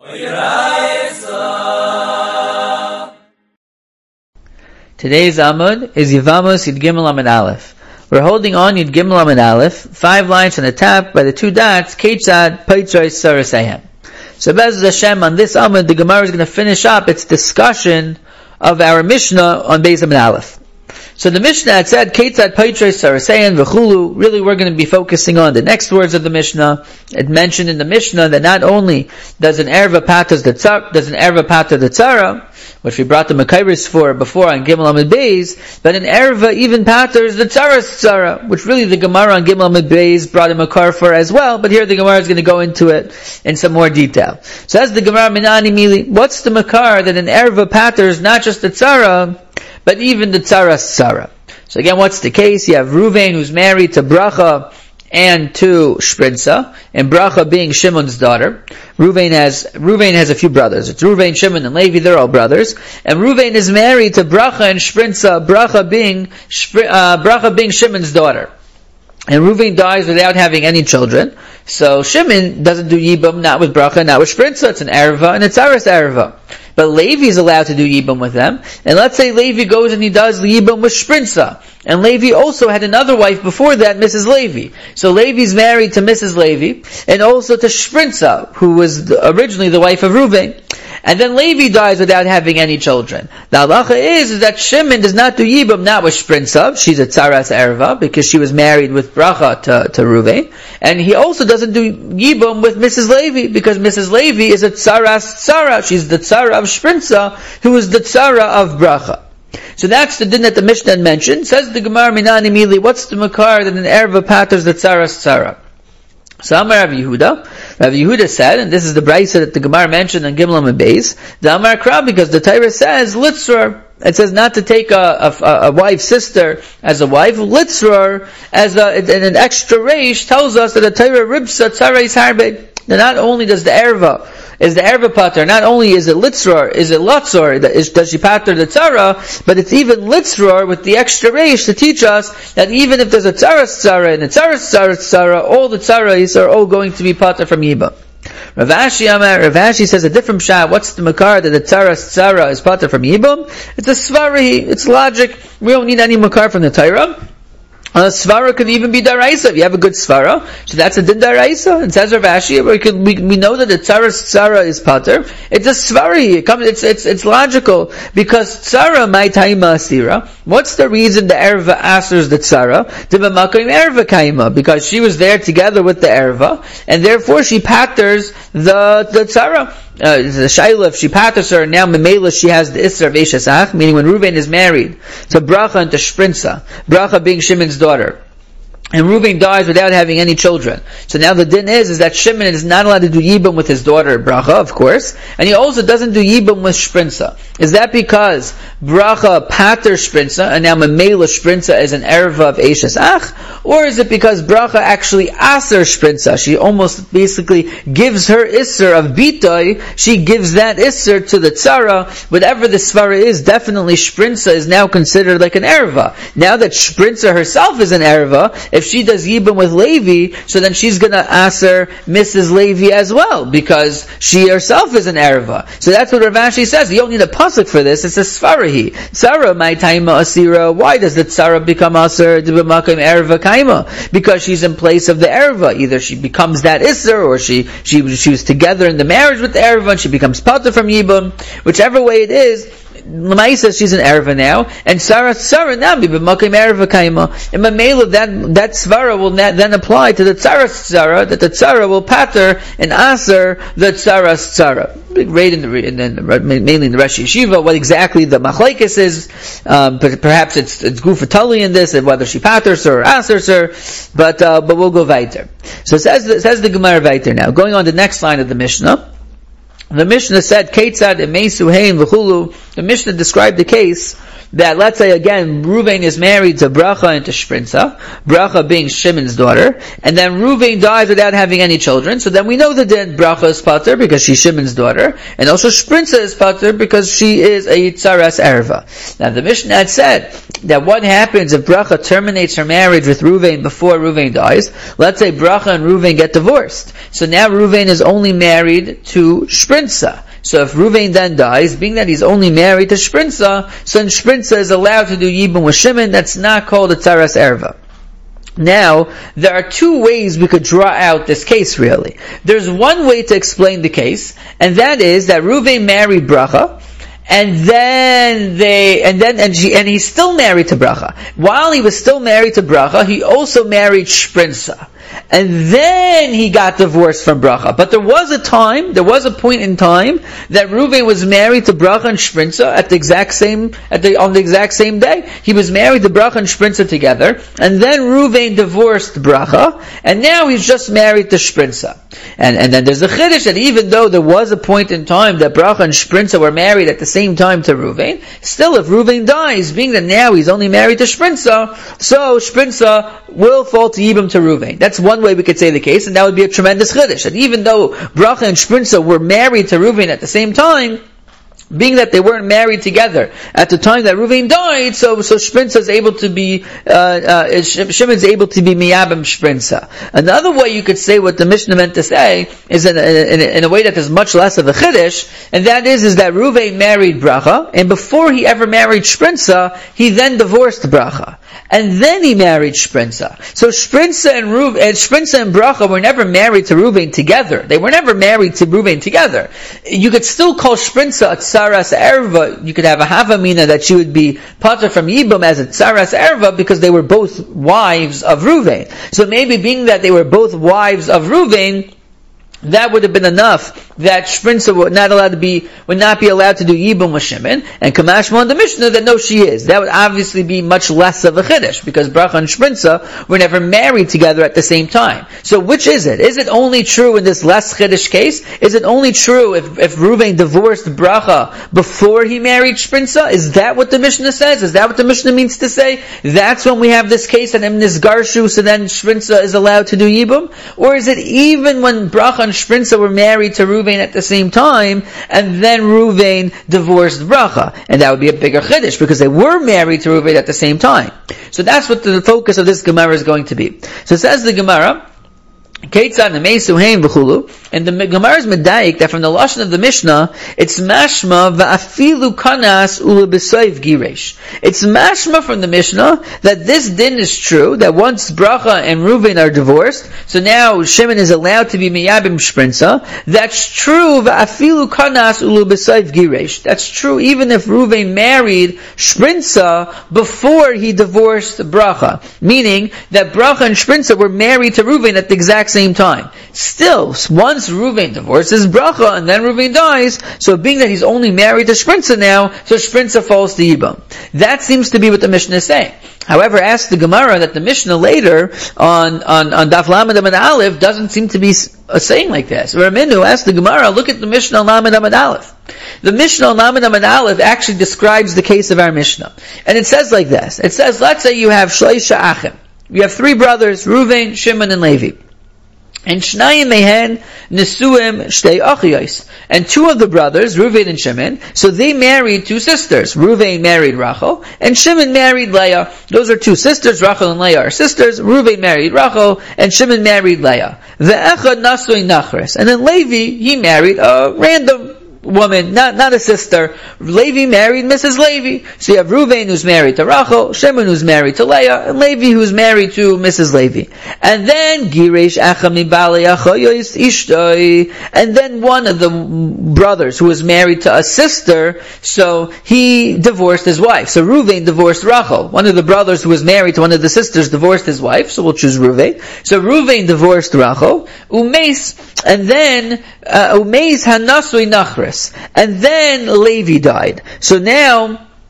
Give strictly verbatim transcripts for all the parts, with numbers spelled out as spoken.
Today's Amud is Yevamos Yud Gimel Amud Aleph. We're holding on Yud Gimel Amud Aleph, five lines from the top by the two dots, Keitzad Paitzai Sarasehem. So Bez Hashem, on this Amud, the Gemara is going to finish up its discussion of our Mishnah on Beis Amud Aleph. So the Mishnah had said, Keitzad Paitzai Sarasehem V'chulu. Really, we're going to be focusing on the next words of the Mishnah. It mentioned in the Mishnah that not only does an Erva patas the tzara, does an Erva pata the tzara, which we brought the Makairis for before on Gimel Amud Beis, but an Erva even patters the Tzaras Tzara, which really the Gemara on Gimel Amud Beis brought a Makar for as well, but here the Gemara is going to go into it in some more detail. So as the Gemara Minani Mili, what's the Makar that an Erva patters not just the Tzara, but even the Tzaras Tzara? So again, what's the case? You have Ruvain who's married to Bracha and to Shprinza, and Bracha being Shimon's daughter. Ruvain has Ruvain has a few brothers. It's Ruvain, Shimon, and Levi. They're all brothers. And Ruvain is married to Bracha and Shprinza. Bracha being uh, Bracha being Shimon's daughter. And Ruvain dies without having any children. So Shimon doesn't do Yibam, not with Bracha, not with Shprinza. It's an Erva and it's Aris Erva. But Levi is allowed to do Yibam with them. And let's say Levi goes and he does Yibam with Shprinza. And Levi also had another wife before that, Missus Levi. So Levi's married to Missus Levi, and also to Shprinza, who was the, originally the wife of Ruvain. And then Levi dies without having any children. The halacha is, is that Shimon does not do Yibam, not with Shprinza. She's a Tzaras Erva, because she was married with Bracha to, to Ruvain. And he also doesn't do Yibam with Missus Levi, because Missus Levi is a Tzaras Tzara. She's the Tzara of Shprinza, who is the Tzara of Bracha. So that's the din that the Mishnah mentioned. Says the Gemara Minani Mili, what's the Makar that an Erva patters the Tzaras Tzara? So Amar Rav Yehuda, Rav Yehuda said, and this is the brayso that the Gemara mentioned on Gimel Amud Beis, the Amar Kra, because the Torah says, Litzror. It says not to take a, a, a wife's sister as a wife. Litzror, as a, and an extra reish tells us that the Torah ribsa tzarais harbe. That not only does the Erva, is the Erva pater, not only is it Litzror, is it Lotzor, is, does she pater the Tzara, but it's even Litzror with the extra reish to teach us that even if there's a Tzaras Tzara and a Tzaras Tzaras Tzara, all the Tzarais are all going to be pater from Yiba. Rav Ashi Amar, Rav Ashi says a different shot. What's the Makar that the Tzaras Tzara is pater from Yibam? It's a Svari, it's logic. We don't need any Makar from the Torah. A svara could even be daraisa. If you have a good svara, so that's a din daraisa. And says Rav Ashi, we, can, we we know that the tzaras tzara is pater. It's a svari. It comes. It's it's it's logical because tzara my taima asira. What's the reason the erva asers the tzara? The b'makom erva kaima, because she was there together with the erva, and therefore she paters the the tzara. Uh, the Shaila, if she patters her, now Memela she has the Isra of Eshesach, meaning when Ruvain is married to Bracha and to Shprinza, Bracha being Shimon's daughter, and Ruvain dies without having any children. So now the din is, is that Shimon is not allowed to do Yibam with his daughter Bracha, of course, and he also doesn't do Yibam with Shprinza. Is that because Bracha pater Shprinza, and now Memela Shprinza is an Erva of Eishes Ach? Or is it because Bracha actually aser Shprinza? She almost basically gives her Isser of Bitoy, she gives that Isser to the Tzara. Whatever the Svara is, definitely Shprinza is now considered like an Erva. Now that Shprinza herself is an Erva, if she does Yibam with Levi, so then she's gonna aser Missus Levi as well, because she herself is an Erva. So that's what Rav Ashi says. You don't need a pasuk for this, it's a Svarahi. Tzara, my taima asira. Why does the Tzara become aser d'b'makom Erva kaima? Because she's in place of the Erva. Either she becomes that Isser, or she, she, she was together in the marriage with the Erva, and she becomes pater from Yibam. Whichever way it is, Lamaisa, she's an Erva now, and Sarah, Sarah now be b'makom Erva kaima. And Mamela, that, that Svara will then apply to the Tzaras Tzara, that the Tzara will pater and aser the Tzaras Tzara. Big rate in the, in the, mainly in the Rosh Yeshiva, what exactly the machlekes is, um, perhaps it's, it's gufatali in this, and whether she paters her or asers her, but, uh, but we'll go weiter. So says, says the Gemara weiter now. Going on the next line of the Mishnah, the Mishnah said, Keitzad emesu hein v'chulu. The Mishnah described the case that, let's say again, Ruvain is married to Bracha and to Shprinza, Bracha being Shimon's daughter, and then Ruvain dies without having any children, so then we know that then Bracha is pater because she's Shimon's daughter, and also Shprinza is pater because she is a Yitzaras Erva. Now the Mishnah had said that what happens if Bracha terminates her marriage with Ruvain before Ruvain dies? Let's say Bracha and Ruvain get divorced. So now Ruvain is only married to Shprinza. So if Ruvain then dies, being that he's only married to Shprinza, so then Shprinza is allowed to do Yibum with Shimon. That's not called a Tzaras Erva. Now, there are two ways we could draw out this case really. There's one way to explain the case, and that is that Ruvain married Bracha, and then they, and then, and she, and he's still married to Bracha. While he was still married to Bracha, he also married Shprinza. And then he got divorced from Bracha. But there was a time, there was a point in time that Ruvain was married to Bracha and Shprinza at the exact same, at the, on the exact same day. He was married to Bracha and Shprinza together, and then Ruvain divorced Bracha, and now he's just married to Shprinza. And, and then there's a chiddush that even though there was a point in time that Bracha and Shprinza were married at the same time to Ruvain, still if Ruvain dies, being that now he's only married to Shprinza, so Shprinza will fall to Yibum to Ruvain. That's one way we could say the case, and that would be a tremendous chiddush. That even though Bracha and Shprinza were married to Ruvain at the same time, being that they weren't married together at the time that Ruvain died, so so Shprinza is able to be uh, uh, Shimon's able to be miyabim Shprinza. Another way you could say what the Mishnah meant to say is in a, in a, in a way that is much less of a chiddush, and that is is that Ruvain married Bracha, and before he ever married Shprinza, he then divorced Bracha. And then he married Shprinza. So Shprinza and Ruv and Shprinza and Bracha were never married to Ruvain together. They were never married to Ruvain together. You could still call Shprinza a Tzaras Erva. You could have a Havamina that she would be pater from Yibum as a Tzaras Erva because they were both wives of Ruvain. So maybe being that they were both wives of Ruvain, that would have been enough that Shprinza would not allowed to be, would not be allowed to do Yibum with Shimon, and Kamashma on the Mishnah that no, she is. That would obviously be much less of a chiddush, because Bracha and Shprinza were never married together at the same time. So which is it? Is it only true in this less chiddush case? Is it only true if, if Ruvain divorced Bracha before he married Shprinza? Is that what the Mishnah says? Is that what the Mishnah means to say? That's when we have this case and Emnis Garshu, so then Shprinza is allowed to do Yibum? Or is it even when Bracha and Shprinza were married to Ruvain at the same time, and then Ruvain divorced Bracha? And that would be a bigger chiddush, because they were married to Ruvain at the same time. So that's what the focus of this Gemara is going to be. So it says the Gemara, Keitzad Nemeisu Hein V'chulu, and the Gemara is medayik that from the lashon of the Mishnah, it's mashma va'afilu kanas ulebesoiv giresh. It's mashma from the Mishnah that this din is true, that once Bracha and Ruvain are divorced, so now Shimon is allowed to be miyabim Shprinza. That's true va'afilu kanas ulebesoiv giresh. That's true even if Ruvain married Shprinza before he divorced Bracha. Meaning that Bracha and Shprinza were married to Ruvain at the exact same time. Still, once Ruvain divorces Bracha and then Ruvain dies, so being that he's only married to Shprinza now, so Shprinza falls to Yibam. That seems to be what the Mishnah is saying. However, ask the Gemara that the Mishnah later on on on Daf Lamed Amud Aleph doesn't seem to be saying like this. Raminu asked the Gemara, look at the Mishnah on Lamed Amud Aleph. The Mishnah on Lamed Amud Aleph actually describes the case of our Mishnah, and it says like this. It says, let's say you have Shloisha Achim. You have three brothers, Ruvain, Shimon, and Levi. And Shnayim mehen nesuim shtei achiyos. And two of the brothers, Ruvain and Shimon, so they married two sisters. Ruvain married Rachel, and Shimon married Leah. Those are two sisters. Rachel and Leah are sisters. Ruvain married Rachel, and Shimon married Leah. Ve'echad nasui nachres. And then Levi, he married a random woman, not not a sister. Levi married Missus Levi. So you have Ruvain who's married to Rachel, Shimon who's married to Leah, and Levi who's married to Missus Levi. And then Giresh Acham Mibali Achoyos Ishtoi. And then one of the brothers who was married to a sister, so he divorced his wife. So Ruvain divorced Rachel. One of the brothers who was married to one of the sisters divorced his wife, so we'll choose Ruvain. So Ruvain divorced Rachel, Umeis, and then uh, Umeis Hanasui Nachres. And then Levi died. So now,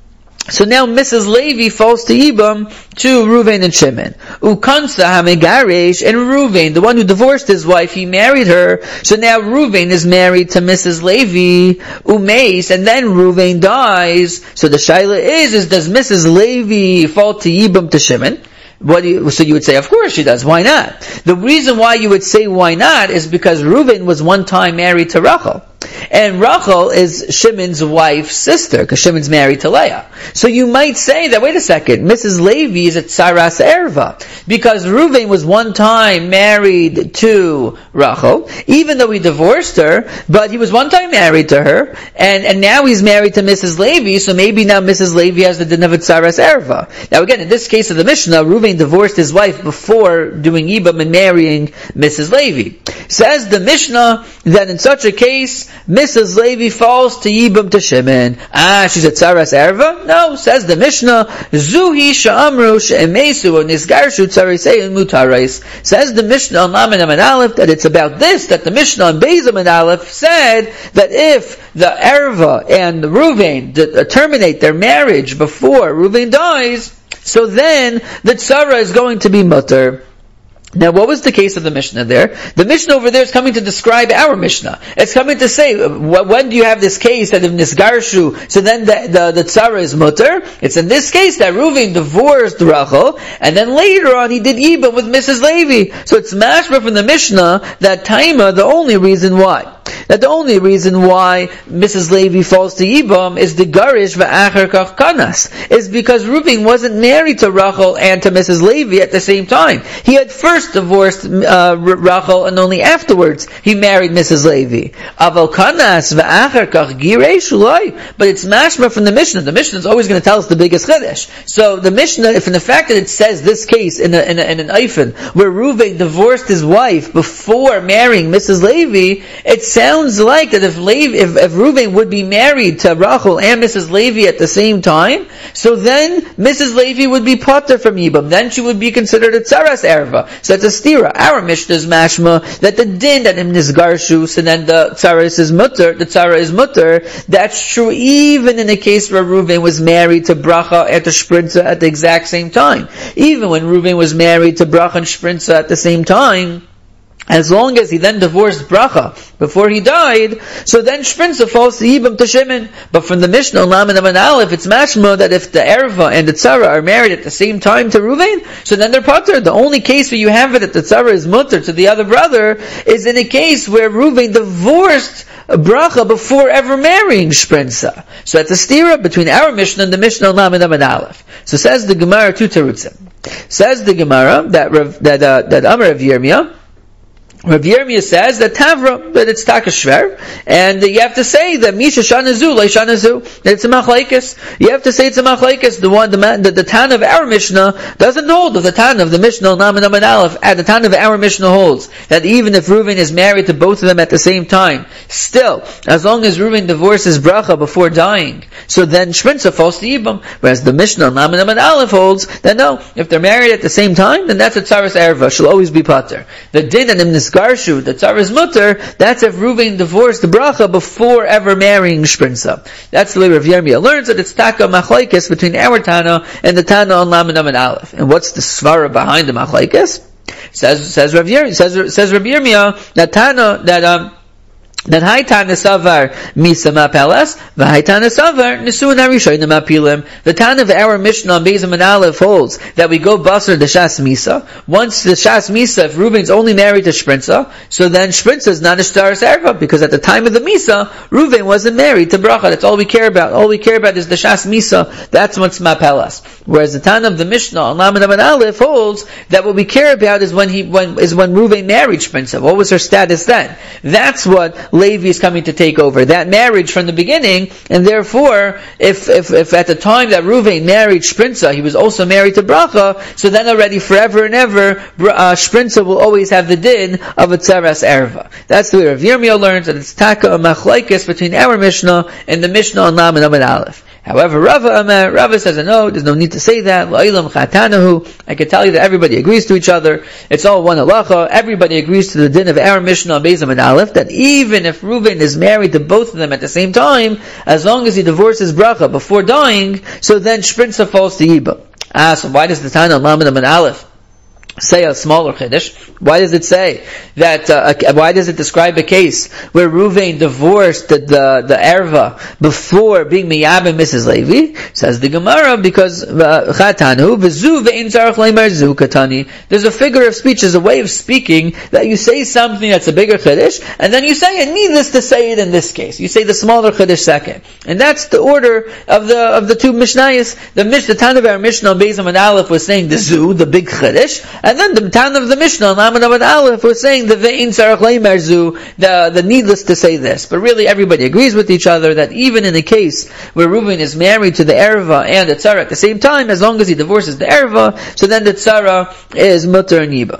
So now Missus Levi falls to Yibam to Ruvain and Shimon. Ukansa Hamegaresh, and Ruvain, the one who divorced his wife, he married her. So now Ruvain is married to Missus Levi, Umeis, and then Ruvain dies. So the shaila is, is does Missus Levi fall to Yibam to Shimon? What do you, so you would say, of course she does. Why not? The reason why you would say why not is because Reuven was one time married to Rachel. And Rachel is Shimon's wife's sister, because Shimon's married to Leah. So you might say that, wait a second, Missus Levi is a tsaras erva, because Reuven was one time married to Rachel, even though he divorced her, but he was one time married to her, and, and now he's married to Missus Levi, so maybe now Missus Levi has the din of a tsaras erva. Now again, in this case of the Mishnah, Reuven divorced his wife before doing Yibam and marrying Missus Levi. Says the Mishnah that in such a case, Missus Levi falls to Yibam to Shimon. Ah, she's a tsaras erva? No, says the Mishnah, Zuhi sha'amru she'emesu nisgarshu tsarisei mutarais. Says the Mishnah on Lamed Amud Aleph that it's about this, that the Mishnah on Beis Amud Aleph said that if the erva and the Reuven d- terminate their marriage before Reuven dies, so then the tzara is going to be mutter. Now, what was the case of the Mishnah there? The Mishnah over there is coming to describe our Mishnah. It's coming to say, when do you have this case that if Nisgarshu, so then the, the, the Tzara is mutter? It's in this case that Reuven divorced Rachel, and then later on he did Yibam with Missus Levi. So it's mashma from the Mishnah that Taima, the only reason why. That the only reason why Missus Levi falls to Yibam is the Garish v'acher kach kanas, is because Reuven wasn't married to Rachel and to Missus Levi at the same time. He had first divorced uh, Rachel, and only afterwards he married Missus Levi. Aval kanas v'acher kach giresh ulai. But it's mashma from the Mishnah. The Mishnah is always going to tell us the biggest chiddush. So the Mishnah, if in the fact that it says this case in, a, in, a, in an eifin where Reuven divorced his wife before marrying Missus Levi, it sounds like that if Levi, if, if Reuven would be married to Rachel and Missus Levi at the same time, so then Missus Levi would be potter from Yibam. Then she would be considered a tsaras erva. So that's a stira. Our Mishnah is mashma that the din that in nisgarshu, so then the tsaras is mutter, the tzara is mutter. That's true even in the case where Reuven was married to Bracha and to Shprinza at the exact same time. Even when Reuven was married to Bracha and Shprinza at the same time, as long as he then divorced Bracha before he died, so then Shprinza falls to Yibam to Shimon. But from the Mishnah, Lamed Amud Aleph, it's mashma that if the Erva and the Tzara are married at the same time to Reuven, so then they're patur. The only case where you have it that the Tzara is mutter to the other brother is in a case where Reuven divorced Bracha before ever marrying Shprinza. So that's a stira between our Mishnah and the Mishnah Lamed Amud Aleph. So says the Gemara two terutzim. Says the Gemara that that uh, that Amar of Yirmiyah, Rav Yirmiyah says that Tavra, that it's Takashver, and you have to say that Misha Shanazu, Lai Shanazu, that it's a Machlaikis. You have to say it's a Machlaikis. The one, the, the, the Tan of our Mishnah doesn't hold of the Tan of the Mishnah, Lamed Amud Aleph, and the Tan of our Mishnah holds that even if Reuven is married to both of them at the same time, still, as long as Reuven divorces Bracha before dying, so then Shprinza falls to Yibam, whereas the Mishnah, Lamed Amud Aleph holds that no, if they're married at the same time, then that's a Tzaras Erva, she'll always be Pater. The Din and the Garshu, the Tzara's mutter, that's if Reuven divorced the Bracha before ever marrying Shprinza. That's the way Rav Yirmiyah learns that it's Taka Machlaikis between our Tana and the Tana on Lamed Amud Aleph. And what's the Svara behind the Machlaikis? Says, says Rav Yirmiyah, says, says Rav Yirmiyah, that Tana, that, um, that Haitan Nesavar Misa Mapelas, V'Haitan Nesavar Nisuin Harishonim Mapilim. The Tan of our Mishnah on Beis Amud Aleph holds that we go Basar the Shas Misa. Once the Shas Misa, if Reuven's only married to Shprinza, so then Shprinza is not a Shtaras Erva, because at the time of the Misa, Reuven wasn't married to Bracha. That's all we care about. All we care about is the Shas Misa. That's what's Mapelas. Whereas the Tan of the Mishnah on Lamed Amud Aleph holds that what we care about is when he when is when Reuven married Shprinza. What was her status then? That's what Levi is coming to take over. That marriage from the beginning, and therefore, if if, if at the time that Reuven married Shprinza, he was also married to Bracha, so then already forever and ever, uh, Shprinza will always have the din of a Tzaras Erva. That's the way Rav Yirmiyah learns that it's Taka a Machlaikis between our Mishnah and the Mishnah on Lamed Amud Aleph. However, Rava Amar, Rava says, no, there's no need to say that. La'ilam chatanahu. I can tell you that everybody agrees to each other. It's all one halacha. Everybody agrees to the din of our Mishnah, Beis and Aleph, that even if Reuven is married to both of them at the same time, as long as he divorces bracha before dying, so then Shprinza falls to Yibam. Ah, so why does the Tana Lamed and Aleph say a smaller chiddush? Why does it say that? Uh, why does it describe a case where Reuven divorced the the, the erva before being miyab and Missus Levi? Says the Gemara, because chatanu v'zu ve'in tzarich leimar zu katani. There's a figure of speech, there's a way of speaking that you say something that's a bigger chiddush, and then you say it. Needless to say it in this case, you say the smaller chiddush second, and that's the order of the of the two mishnayos. The mish the Tana of our Mishnah Beis and Aleph was saying the zu, the big chiddush. And then the Tana of the Mishnah, Lamed Amud Aleph, was saying the Ve'in Tzarech Leimar Zu, the the needless to say this. But really, everybody agrees with each other that even in a case where Reuven is married to the erva and the tzara at the same time, as long as he divorces the erva, so then the tzara is mutar and yiba.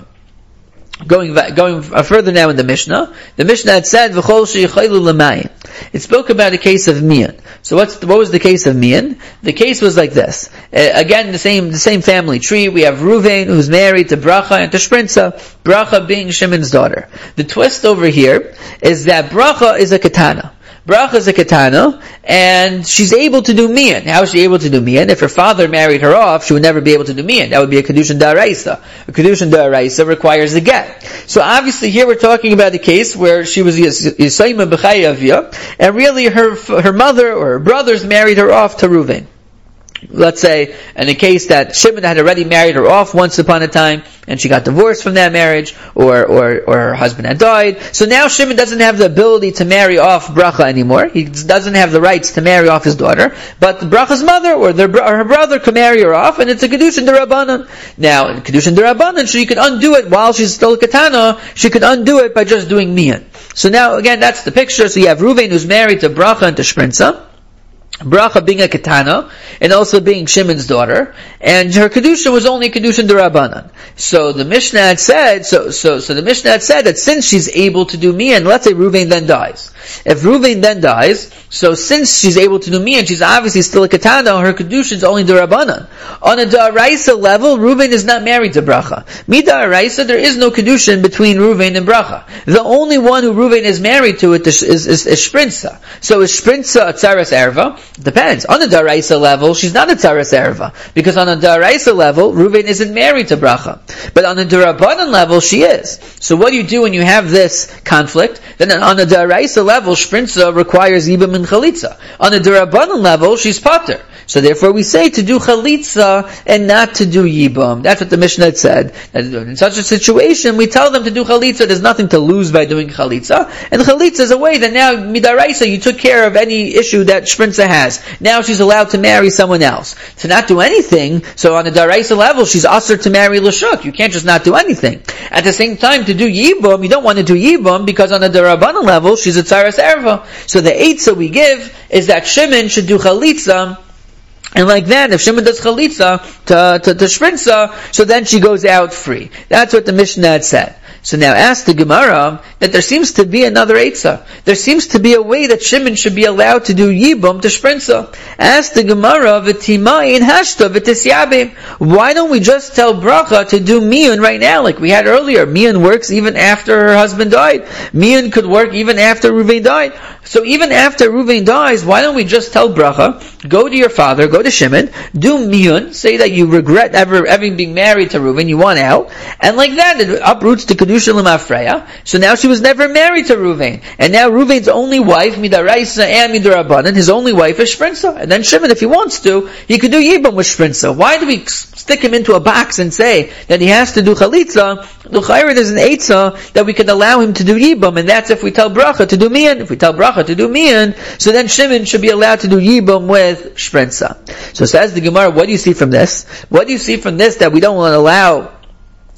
Going going further now in the Mishnah, the Mishnah had said v'chol sheyichaylu l'mayim. It spoke about a case of mian. So what's the, what was the case of mian? The case was like this. Uh, again, the same the same family tree. We have Reuven, who's married to Bracha and to Shprinza. Bracha being Shimon's daughter. The twist over here is that Bracha is a katana. Bracha is a katana, and she's able to do mian. How is she able to do mian? If her father married her off, she would never be able to do mian. That would be a kedushin da'araisa. A kedushin da'araisa requires a get. So obviously here we're talking about a case where she was yisayma b'chayavia, and really her her mother or her brothers married her off to Reuven. Let's say, in a case that Shimon had already married her off once upon a time, and she got divorced from that marriage, or, or, or her husband had died. So now Shimon doesn't have the ability to marry off Bracha anymore. He doesn't have the rights to marry off his daughter. But the Bracha's mother, or, their, or her brother, can marry her off, and it's a Kedushin D'Rabbanan. Now, in Kedushin D'Rabbanan, she could undo it while she's still a Katana, she could undo it by just doing Mian. So now, again, that's the picture. So you have Reuven, who's married to Bracha and to Shprinza. Bracha being a katana, and also being Shimon's daughter, and her kedusha was only kedusha d'Rabbanan. So the Mishnah had said, so so so the Mishnah had said that since she's able to do mian, let's say Reuven then dies. If Reuven then dies, so since she's able to do mian, she's obviously still a katana. Her kedusha is only d'Rabbanan. On a d'Araisa level, Reuven is not married to Bracha. Mid'Araisa, there is no kedusha between Reuven and Bracha. The only one who Reuven is married to it is is, is, is Shprinza. So is Shprinza a tzaras erva? Depends. On the Daraisa level, she's not a Tzaras Erva. Because on the Daraisa level, Reuven isn't married to Bracha. But on the D'Rabbanan level, she is. So what do you do when you have this conflict? Then on the Daraisa level, Shprinza requires Yibam and Chalitza. On the D'Rabbanan level, she's Pater. So therefore we say to do Chalitza and not to do Yibam. That's what the Mishnah had said. In such a situation, we tell them to do Chalitza. There's nothing to lose by doing Chalitza. And Chalitza is a way that now, Midaraisa, you took care of any issue that Shprinza has. Now she's allowed to marry someone else. To not do anything, so on the Daraisa level, she's usher to marry Lashuk. You can't just not do anything. At the same time, to do Yibam, you don't want to do Yibam, because on the D'Rabbanan level, she's a Tzaras Erva. So the eitzah we give is that Shimon should do Chalitza. And like that, if Shimon does chalitza to, to, to Shprinza, so then she goes out free. That's what the Mishnah had said. So now ask the Gemara that there seems to be another eitzah. There seems to be a way that Shimon should be allowed to do Yibam to Shprinza. Ask the Gemara, v'timayin hashta v'tisyabim. Why don't we just tell Bracha to do Miyun right now, like we had earlier? Miyun works even after her husband died. Miyun could work even after Reuven died. So even after Reuven dies, why don't we just tell Bracha, go to your father, go to Shimon, do Miyun, say that you regret ever having been married to Reuven, you want out, and like that, it uproots the Kedusha L'Mafreya. So now she was never married to Reuven, and now Reuven's only wife, Midaraisa and Midarabanan, his only wife is Shprinza. And then Shimon, if he wants to, he could do Yibam with Shprinza. Why do we stick him into a box and say that he has to do Chalitza? The Chayra is an Eitzah that we can allow him to do Yibam, and that's if we tell Bracha to do Miyan. If we tell Bracha to do Miyan, so then Shimon should be allowed to do Yibam with Shprinza. So says the Gemara, what do you see from this? What do you see from this that we don't want to allow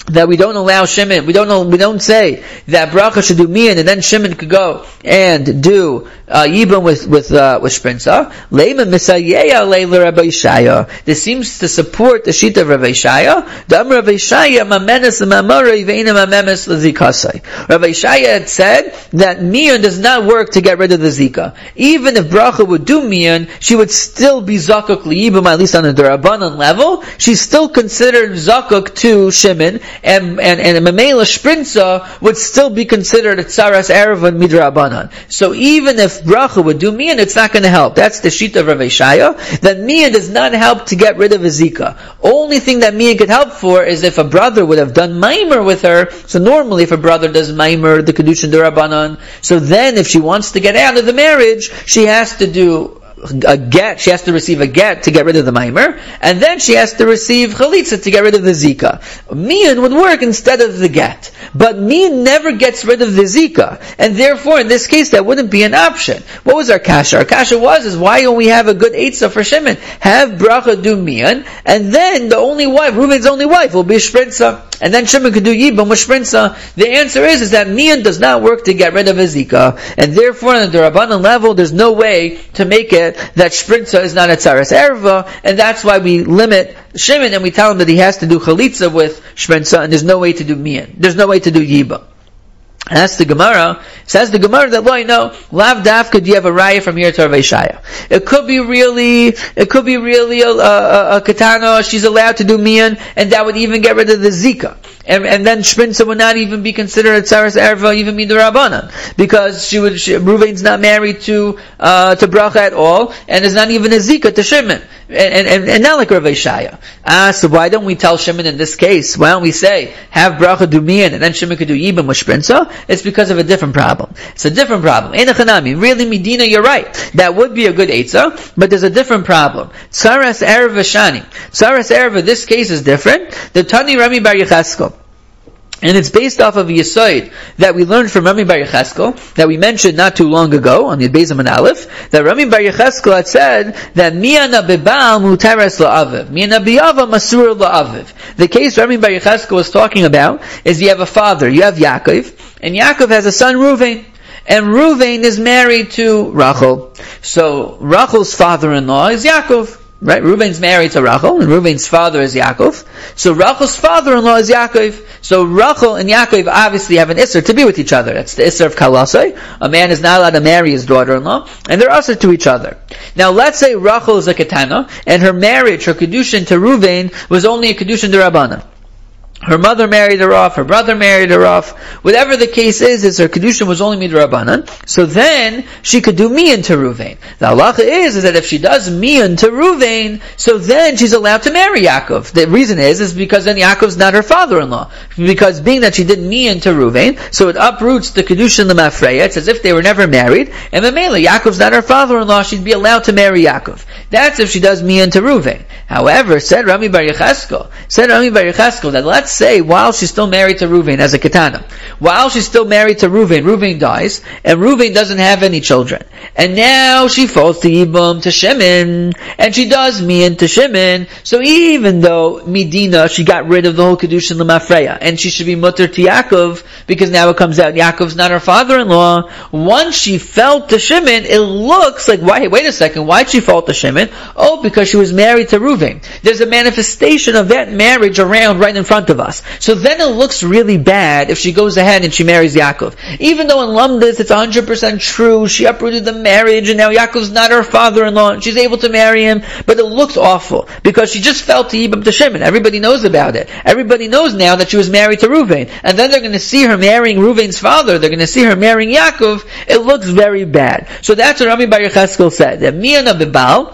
that we don't allow Shimon, we don't know, we don't say that bracha should do mian and then Shimon could go and do uh, yibum with with uh, with shprinza. Leiman misayeya leila Rabbi Yishaya. This seems to support the shita of Rabbi Yishaya. The Amar Rabbi Yishaya mamenes l'mamorei ve'ina mamemes l'zikasai. Rabbi Yishaya had said that mian does not work to get rid of the zika. Even if bracha would do mian, she would still be zakuk liyibum, at least on the derabanan level. She's still considered zakuk to Shimon. And and and a Mamela Shprinza would still be considered a Tsaras Erev and Midrabanan. So even if Bracha would do Mian, it's not going to help. That's the Shita of Rav Yishaya. That Mian does not help to get rid of a Zika. Only thing that Mian could help for is if a brother would have done Maimer with her. So normally if a brother does Maimer, the Kedushin Durabanan, so then if she wants to get out of the marriage, she has to do a get, she has to receive a get to get rid of the maimer, and then she has to receive chalitza to get rid of the zika. Mian would work instead of the get. But mian never gets rid of the zika, and therefore in this case that wouldn't be an option. What was our kasha? Our kasha was, is why don't we have a good eitzah for Shimon? Have bracha do mian, and then the only wife, Reuven's only wife, will be shprinza. And then Shimon could do yibum with shprinza. The answer is, is that mian does not work to get rid of a zika, and therefore on the Rabbanan level, there's no way to make it that shprinza is not a tzaras erva, and that's why we limit Shimon and we tell him that he has to do chalitza with shprinza, and there's no way to do mian. There's no way to do yibum. And that's the Gemara. Says the Gemara that, well, you know, lav dafka, do you have a raya from here to Rav Yishaya? It could be really, it could be really a, a, a katana, she's allowed to do mian, and that would even get rid of the zika. And, and then shprinza would not even be considered a tzaras erva, even midrabanan, because she would, she, Reuven's not married to, uh, to bracha at all, and there's not even a zika to Shimon. And, and, and not like Rav Yishaya. Ah, so why don't we tell Shimon in this case? Why don't we say, have bracha do mian, and then Shimon could do yibum with shprinza? It's because of a different problem. It's a different problem. Einachanami. Really, Medina, you're right. That would be a good eitzah, but there's a different problem. Tzaras erva shani. Tzaras erva, this case is different. The Tani Rami Bar Yecheskel. And it's based off of a Yesod that we learned from Rami Bar Yecheskel, that we mentioned not too long ago on the Beis Amin Aleph, that Rami Bar Yecheskel had said that Mi'ana beba'al mutares la'aviv, Mi'ana biyava masur la'aviv. The case Rami Bar Yecheskel was talking about is you have a father, you have Yaakov, and Yaakov has a son Reuven. And Reuven is married to Rachel. So Rachel's father-in-law is Yaakov. Right? Reuven's married to Rachel, and Reuven's father is Yaakov. So Rachel's father-in-law is Yaakov. So Rachel and Yaakov obviously have an isser to be with each other. That's the isser of kalasai. A man is not allowed to marry his daughter-in-law, and they're usher to each other. Now let's say Rachel is a ketana, and her marriage, her kedushin to Reuven, was only a kedushin d'Rabbanan. Her mother married her off, her brother married her off. Whatever the case is, is her kedushin was only midrabanan. So then she could do mian to Reuven. The halacha is, is that if she does mian to Reuven, so then she's allowed to marry Yaakov. The reason is, is because then Yaakov's not her father-in-law. Because being that she did mian to Reuven, so it uproots the kedushin l'mafreya. It's as if they were never married. And Mamela, Yaakov's not her father-in-law. She'd be allowed to marry Yaakov. That's if she does mian to Reuven. However, said Rami Bar Yecheskel, said Rami Bar Yecheskel that let's say while she's still married to Reuven as a ketana, while she's still married to Reuven, Reuven dies, and Reuven doesn't have any children. And now she falls to Yibum, to Shimon, and she does mian to Shimon, so even though Medina, she got rid of the whole Kedushin L'Mafreya, and she should be mutter to Yaakov, because now it comes out Yaakov's not her father-in-law, once she fell to Shimon, it looks like, why, wait a second, why'd she fall to Shimon? Oh, because she was married to Reuven. There's a manifestation of that marriage around right in front of us. So then it looks really bad if she goes ahead and she marries Yaakov. Even though in Lumdis it's one hundred percent true, she uprooted the marriage and now Yaakov's not her father-in-law and she's able to marry him, but it looks awful because she just fell to Yibam to Shimon. Everybody knows about it. Everybody knows now that she was married to Reuven. And then they're going to see her marrying Reuven's father. They're going to see her marrying Yaakov. It looks very bad. So that's what Rami Bar Yecheskel said. That Mi'ana beba'al,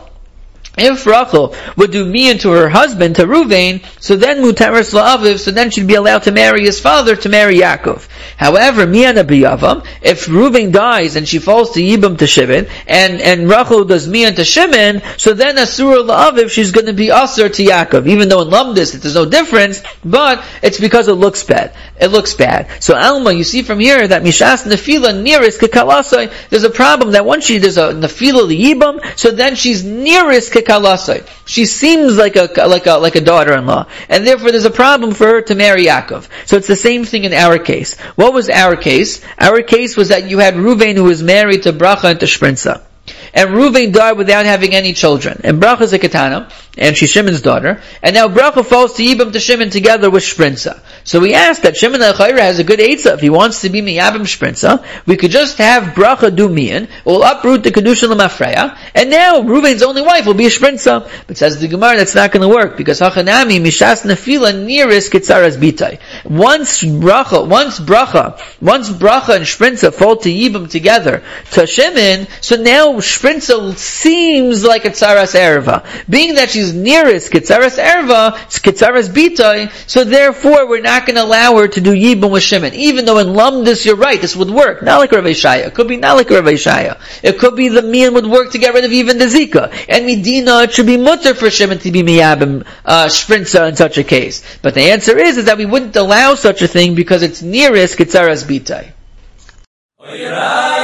if Rachel would do mian to her husband, to Reuven, so then mutaris la'aviv, so then she'd be allowed to marry his father, to marry Yaakov. However, mi'ana biyavam, if Reuven dies and she falls to Yibam to Shimon, and, and Rachel does mian to Shimon, so then asura la'aviv, she's going to be asur to Yaakov. Even though in Lumdis there's no difference, but it's because it looks bad. It looks bad. So Alma, you see from here that Mishas Nefila nearest Kekalasai, there's a problem that once she, there's a Nefila Yibam, so then she's nearest Kekalasai, kalasai. She seems like a like a like a daughter-in-law, and therefore there's a problem for her to marry Yaakov. So it's the same thing in our case. What was our case? Our case was that you had Reuven who was married to Bracha and to Shprinza. And Reuven died without having any children. And Bracha is a Ketana, and she's Shimon's daughter. And now Bracha falls to Yibam to Shimon together with Shprinza. So we asked that Shimon al-Chayra has a good eitzah. If he wants to be Miyabim Shprinza, we could just have Bracha do Miyan, we'll uproot the Kedusha L'Mafreya, and now Reuven's only wife will be a Shprinza. But says the Gemara, that's not going to work, because Hachanami, Mishas Nefila, nearest Ketzaras Bitai. Once Bracha, once Bracha, once Bracha and Shprinza fall to Yibam together, to Shimon, so now Shprinza seems like a Tzaras Erva. Being that she's nearest Ketzaras Erva, it's Ketzaras Bitai, so therefore we're not going to allow her to do Yibum with Shimon. Even though in Lumdis you're right, this would work. Not like Rav Shaya. It could be not like Rav Shaya. It could be the Mian would work to get rid of even the Zika. And Medina, it should be mutter for Shimon to be Miyabim, uh, Shprinza in such a case. But the answer is, is that we wouldn't allow such a thing because it's nearest Ketzaras Bitai.